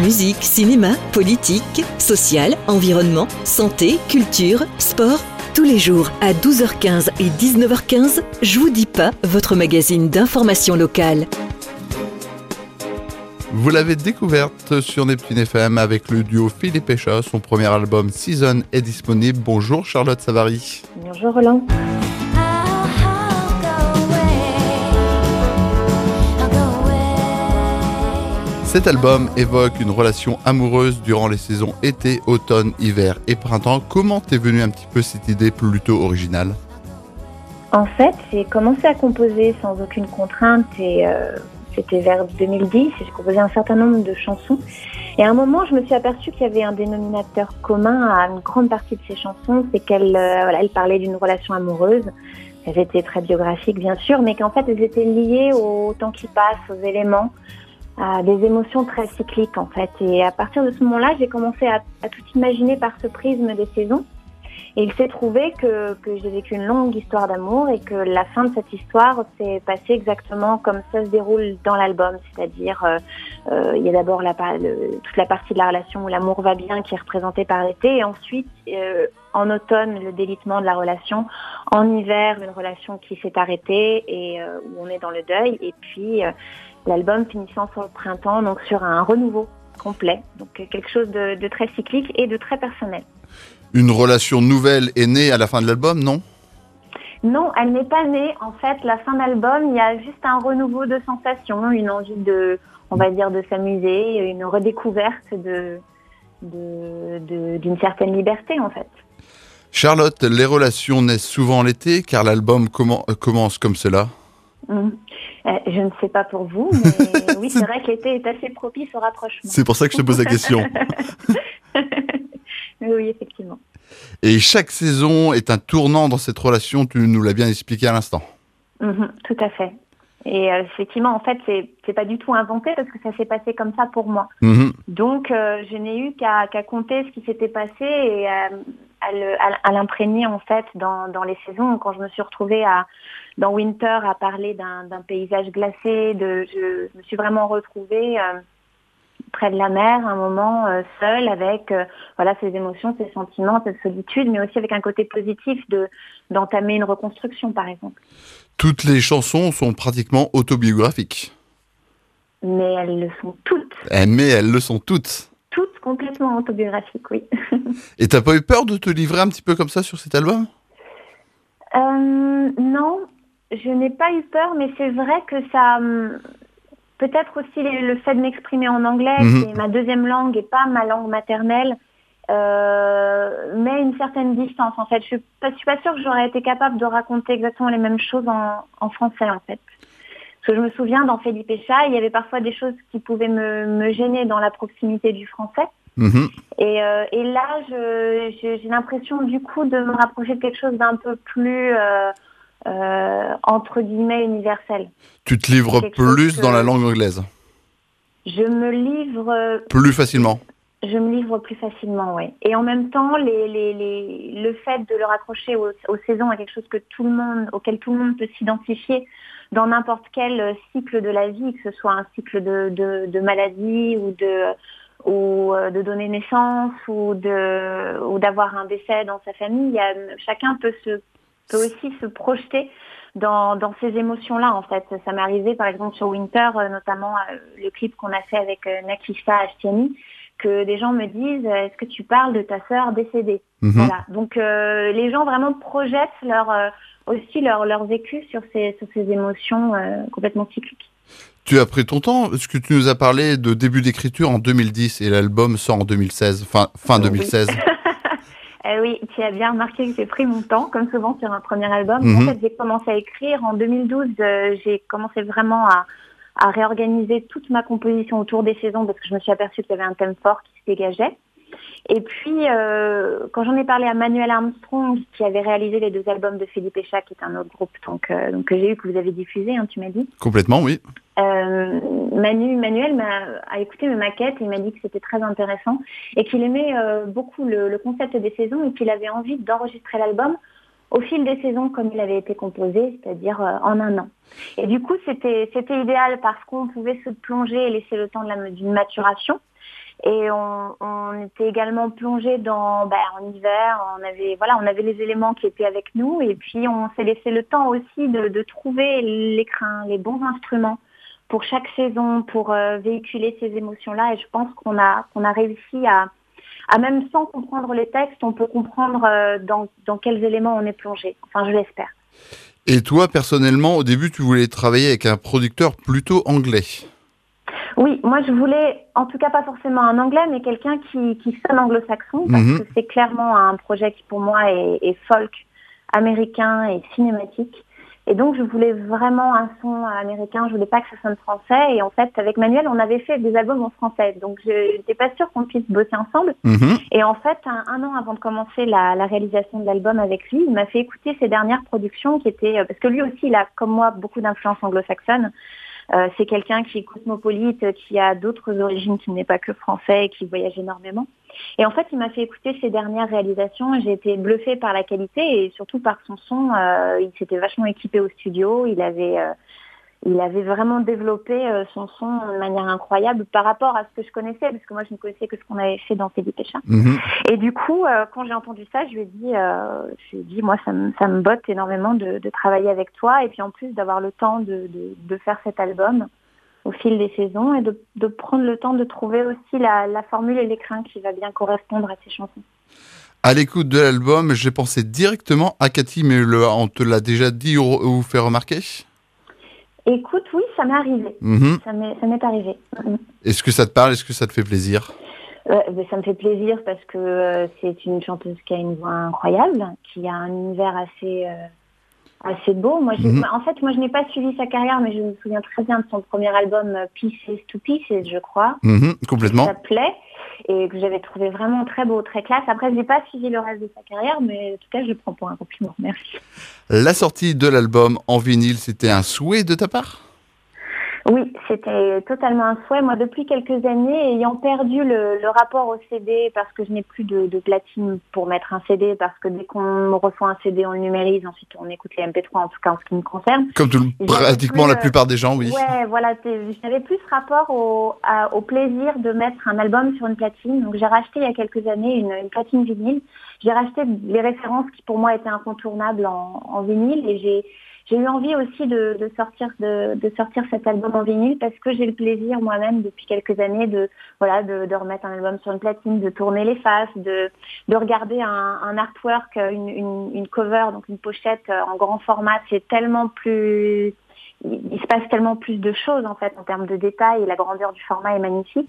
Musique, cinéma, politique, social, environnement, santé, culture, sport. Tous les jours à 12h15 et 19h15, Je vous dis pas, votre magazine d'information locale. Vous l'avez découverte sur Neptune FM avec le duo Philippe et Chat. Son premier album Season est disponible. Bonjour Charlotte Savary. Bonjour Roland. Cet album évoque une relation amoureuse durant les saisons été, automne, hiver et printemps. Comment t'es venue un petit peu cette idée plutôt originale ? En fait, j'ai commencé à composer sans aucune contrainte et c'était vers 2010. J'ai composé un certain nombre de chansons. Et à un moment, je me suis aperçue qu'il y avait un dénominateur commun à une grande partie de ces chansons, c'est qu'elles elles parlaient d'une relation amoureuse. Elles étaient très biographiques, bien sûr, mais qu'en fait, elles étaient liées au temps qui passe, aux éléments, à des émotions très cycliques, en fait. Et à partir de ce moment-là, j'ai commencé à tout imaginer par ce prisme des saisons. Et il s'est trouvé que j'ai vécu une longue histoire d'amour et que la fin de cette histoire s'est passée exactement comme ça se déroule dans l'album. C'est-à-dire, il y a d'abord toute la partie de la relation où l'amour va bien qui est représentée par l'été. Et ensuite, en automne, le délitement de la relation. En hiver, une relation qui s'est arrêtée et où on est dans le deuil. Et puis, l'album finissant sur le printemps, donc sur un renouveau complet. Donc, quelque chose de très cyclique et de très personnel. Une relation nouvelle est née à la fin de l'album, non ? Non, elle n'est pas née. En fait, la fin d'album, il y a juste un renouveau de sensations, une envie de s'amuser, une redécouverte d'une certaine liberté, en fait. Charlotte, les relations naissent souvent l'été, car l'album commence comme cela. Je ne sais pas pour vous, mais oui, c'est vrai que l'été est assez propice au rapprochement. C'est pour ça que je te pose la question. Oui, effectivement. Et chaque saison est un tournant dans cette relation, tu nous l'as bien expliqué à l'instant. Tout à fait. Et effectivement, en fait, c'est pas du tout inventé parce que ça s'est passé comme ça pour moi. Donc, je n'ai eu qu'à compter ce qui s'était passé et à l'imprégner en fait dans les saisons. Quand je me suis retrouvée dans Winter à parler d'un paysage glacé, je me suis vraiment retrouvée près de la mer, un moment seul avec ces émotions, ces sentiments, cette solitude, mais aussi avec un côté positif d'entamer une reconstruction, par exemple. Toutes les chansons sont pratiquement autobiographiques. Mais elles le sont toutes. Mais elles le sont toutes. Toutes complètement autobiographiques, oui. Et t'as pas eu peur de te livrer un petit peu comme ça sur cet album ? Non, je n'ai pas eu peur, mais c'est vrai que ça... Peut-être aussi le fait de m'exprimer en anglais, qui est ma deuxième langue et pas ma langue maternelle, met une certaine distance, en fait. Je suis pas sûre que j'aurais été capable de raconter exactement les mêmes choses en français, en fait. Parce que je me souviens, dans Philippe et Chat, il y avait parfois des choses qui pouvaient me gêner dans la proximité du français. Et là, j'ai l'impression, du coup, de me rapprocher de quelque chose d'un peu plus... entre guillemets universel. Tu te livres plus dans la langue anglaise ? Je me livre... Plus facilement ? Je me livre plus facilement, oui. Et en même temps, le fait de le raccrocher aux saisons est quelque chose auquel tout le monde peut s'identifier dans n'importe quel cycle de la vie, que ce soit un cycle de maladie ou de donner naissance ou d'avoir un décès dans sa famille. Chacun peut aussi se projeter dans ces émotions-là, en fait. Ça m'est arrivé, par exemple, sur Winter, notamment le clip qu'on a fait avec Nakisha Ashtiani, que des gens me disent « Est-ce que tu parles de ta sœur décédée ?» Voilà. Donc, les gens vraiment projettent leur vécu sur ces émotions complètement cycliques. Tu as pris ton temps, parce que tu nous as parlé de début d'écriture en 2010 et l'album sort en 2016, fin 2016. Oui, tu as bien remarqué que j'ai pris mon temps, comme souvent sur un premier album. En fait, j'ai commencé à écrire en 2012. J'ai commencé vraiment à réorganiser toute ma composition autour des saisons parce que je me suis aperçue qu'il y avait un thème fort qui se dégageait. Et puis, quand j'en ai parlé à Manuel Armstrong, qui avait réalisé les 2 albums de Philippe et Chat, qui est un autre groupe donc que j'ai eu, que vous avez diffusé, tu m'as dit. Complètement, oui. Manuel a écouté mes maquettes et il m'a dit que c'était très intéressant et qu'il aimait beaucoup le concept des saisons et qu'il avait envie d'enregistrer l'album au fil des saisons comme il avait été composé, c'est-à-dire en un an. Et du coup, c'était idéal parce qu'on pouvait se plonger et laisser le temps d'une maturation. Et on était également plongé en hiver. On avait les éléments qui étaient avec nous. Et puis, on s'est laissé le temps aussi de trouver les bons instruments pour chaque saison, pour véhiculer ces émotions-là. Et je pense qu'on a réussi à même sans comprendre les textes, on peut comprendre dans quels éléments on est plongé. Enfin, je l'espère. Et toi, personnellement, au début, tu voulais travailler avec un producteur plutôt anglais. Oui, moi je voulais, en tout cas pas forcément un anglais, mais quelqu'un qui sonne anglo-saxon, parce que c'est clairement un projet qui pour moi est folk, américain et cinématique. Et donc je voulais vraiment un son américain, je voulais pas que ça sonne français. Et en fait, avec Manuel, on avait fait des albums en français, donc je n'étais pas sûre qu'on puisse bosser ensemble. Et en fait, un an avant de commencer la réalisation de l'album avec lui, il m'a fait écouter ses dernières productions qui étaient, parce que lui aussi, il a comme moi beaucoup d'influence anglo-saxonne. C'est quelqu'un qui est cosmopolite, qui a d'autres origines, qui n'est pas que français et qui voyage énormément. Et en fait, il m'a fait écouter ses dernières réalisations. J'ai été bluffée par la qualité et surtout par son son. Il s'était vachement équipé au studio. Il avait vraiment développé son son de manière incroyable par rapport à ce que je connaissais, parce que moi, je ne connaissais que ce qu'on avait fait dans Felipe Chat. Et du coup, quand j'ai entendu ça, je lui ai dit, moi, ça me botte énormément de travailler avec toi, et puis en plus d'avoir le temps de faire cet album au fil des saisons, et de prendre le temps de trouver aussi la formule et l'écrin qui va bien correspondre à ces chansons. À l'écoute de l'album, j'ai pensé directement à Cathy, mais on te l'a déjà dit ou fait remarquer ? Écoute, oui, ça m'est arrivé. Ça m'est arrivé. Est-ce que ça te parle ? Est-ce que ça te fait plaisir ? Ça me fait plaisir parce que c'est une chanteuse qui a une voix incroyable, qui a un univers assez beau. En fait, je n'ai pas suivi sa carrière, mais je me souviens très bien de son premier album Pieces to Pieces, je crois. Complètement. Ça s'appelait, et que j'avais trouvé vraiment très beau, très classe. Après, je n'ai pas suivi le reste de sa carrière, mais en tout cas, je le prends pour un compliment. Merci. La sortie de l'album en vinyle, c'était un souhait de ta part ? Oui, c'était totalement un souhait. Moi, depuis quelques années, ayant perdu le rapport au CD, parce que je n'ai plus de platine pour mettre un CD, parce que dès qu'on reçoit un CD, on le numérise, ensuite on écoute les MP3, en tout cas en ce qui me concerne. Comme pratiquement la plupart des gens, oui. Ouais, voilà, je n'avais plus ce rapport au plaisir de mettre un album sur une platine. Donc j'ai racheté il y a quelques années une platine vinyle. J'ai racheté les références qui pour moi étaient incontournables en vinyle, et j'ai eu envie aussi de sortir cet album en vinyle, parce que j'ai le plaisir moi-même depuis quelques années de remettre un album sur une platine, de tourner les faces, de regarder un artwork, une cover, donc une pochette en grand format. C'est tellement plus, il se passe tellement plus de choses en fait en termes de détails, et la grandeur du format est magnifique.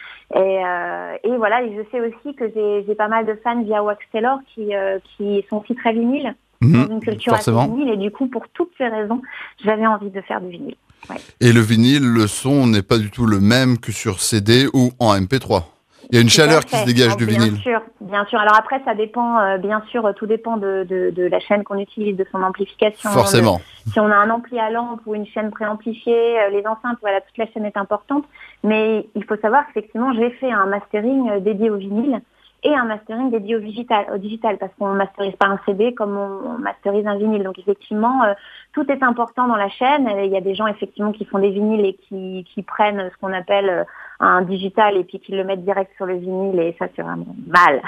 Et voilà, et je sais aussi que j'ai pas mal de fans via Wax Taylor qui sont aussi très vinyles. Dans une culture assez vinyle, et du coup, pour toutes ces raisons, j'avais envie de faire du vinyle. Ouais. Et le vinyle, le son n'est pas du tout le même que sur CD ou en MP3. Il y a une chaleur qui se dégage du vinyle. Bien sûr. Alors après, ça dépend, bien sûr, tout dépend de la chaîne qu'on utilise, de son amplification. Forcément. Si on a un ampli à lampe ou une chaîne préamplifiée, les enceintes, voilà, toute la chaîne est importante. Mais il faut savoir qu'effectivement, j'ai fait un mastering dédié au vinyle et un mastering dédié au digital, parce qu'on ne masterise pas un CD comme on masterise un vinyle. Donc effectivement, tout est important dans la chaîne. Il y a des gens effectivement qui font des vinyles et qui prennent ce qu'on appelle un digital et puis qui le mettent direct sur le vinyle, et ça c'est vraiment mal.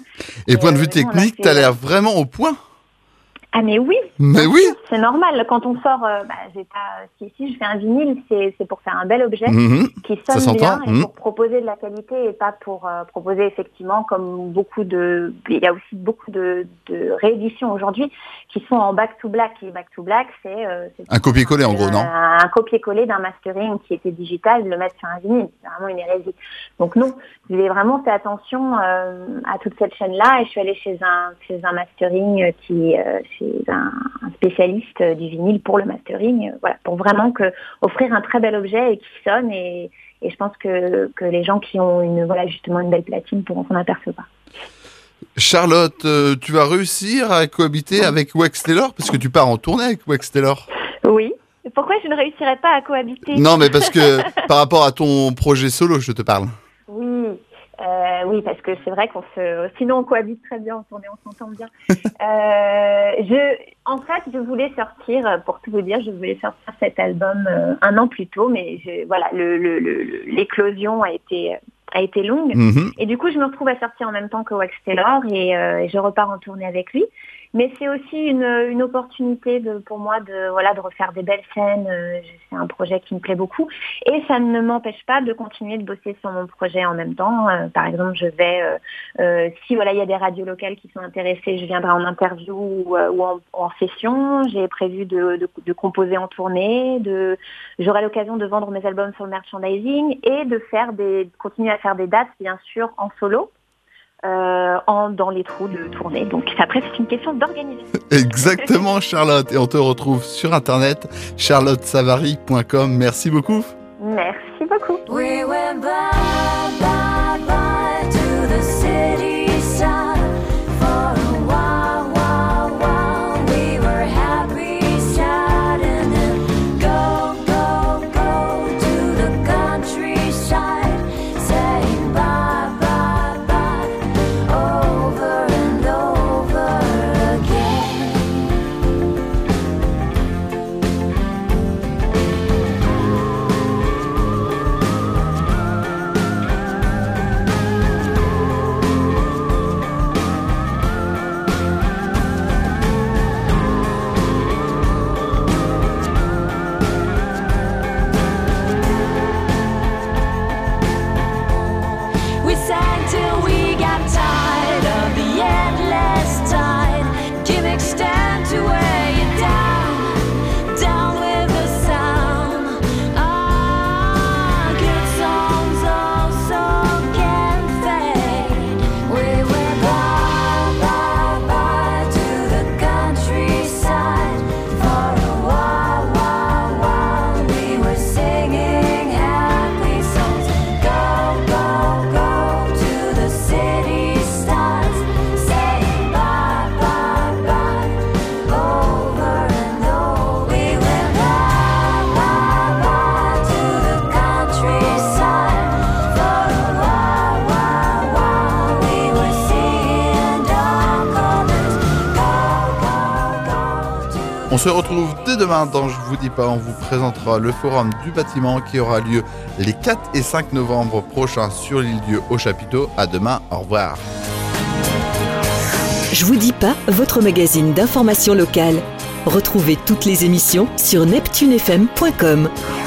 Et point de vue technique, tu as l'air vraiment au point. Ah mais oui, c'est normal. Quand on sort, si je fais un vinyle, c'est pour faire un bel objet qui sonne bien, et pour proposer de la qualité, et pas pour proposer effectivement comme il y a aussi beaucoup de rééditions aujourd'hui qui sont en back to black. Et back to black, c'est un copier-coller en gros, non ? Un copier-coller d'un mastering qui était digital, de le mettre sur un vinyle, c'est vraiment une hérésie. Donc non, j'ai vraiment fait attention à toute cette chaîne-là, et je suis allée chez un mastering c'est un spécialiste du vinyle pour le mastering, pour vraiment offrir un très bel objet et qui sonne, et je pense que les gens qui ont justement une belle platine pourront s'en apercevoir. Charlotte, tu vas réussir à cohabiter avec Wax Taylor, parce que tu pars en tournée avec Wax Taylor. Oui. Pourquoi je ne réussirais pas à cohabiter ? Non, mais parce que par rapport à ton projet solo, je te parle. Oui, parce que c'est vrai sinon on cohabite très bien en tournée, on s'entend bien. Je voulais sortir, pour tout vous dire, cet album un an plus tôt, mais l'éclosion a été a été longue. Et du coup, je me retrouve à sortir en même temps que Wax Taylor et je repars en tournée avec lui. Mais c'est aussi une opportunité pour moi de refaire des belles scènes. C'est un projet qui me plaît beaucoup. Et ça ne m'empêche pas de continuer de bosser sur mon projet en même temps. Par exemple, je vais, si il y a des radios locales qui sont intéressées, je viendrai en interview ou en session. J'ai prévu de composer en tournée. J'aurai l'occasion de vendre mes albums sur le merchandising et de continuer à faire des dates, bien sûr, en solo. Dans les trous de tournée. Donc après, c'est une question d'organisation. Exactement, Charlotte. Et on te retrouve sur Internet, charlottesavary.com. Merci beaucoup. Merci beaucoup. We went bye to the city side for a while. We were happy, sad, and then go to the countryside, saying bye. Over and over again. We sang till we got tired of the endless tide. Gimmicks stand to weigh you down with the sound. Good songs also can fade. We went bye to the countryside for a while. We were singing happy songs. Go to the city stars, saying bye, over and over. We went bye to the countryside for a while. We were seeing dark colors. On se retrouve dès demain dans Je vous dis pas, on vous présentera le forum du bâtiment qui aura lieu les 4 et 5 novembre prochains sur l'île-dieu au chapiteau. À demain, au revoir. Je vous dis pas, votre magazine d'information locale. Retrouvez toutes les émissions sur neptunefm.com.